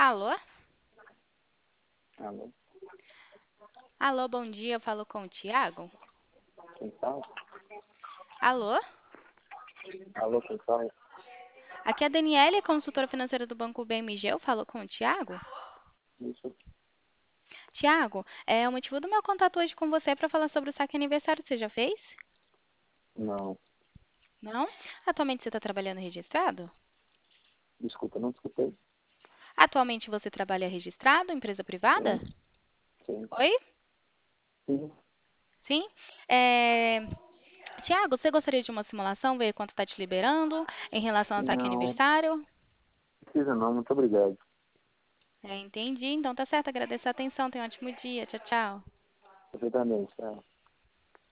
Alô? Alô, Alô, bom dia, eu falo com o Tiago. quem fala? Alô? Alô, quem fala? Aqui é a Daniele, consultora financeira do Banco BMG, eu falo com o Tiago. Isso? Tiago, o motivo do meu contato hoje com você é para falar sobre o saque aniversário, você já fez? Não, Não? Atualmente você está trabalhando registrado? desculpa, não escutei. Atualmente você trabalha registrado, empresa privada? Sim, sim, Oi? sim. Sim? É... Tiago, você gostaria de uma simulação, ver quanto está te liberando em relação ao saque Não, aniversário? precisa não, muito obrigado. Entendi, então tá certo, agradeço a atenção, tenha um ótimo dia, tchau, tchau. Perfeitamente, tá?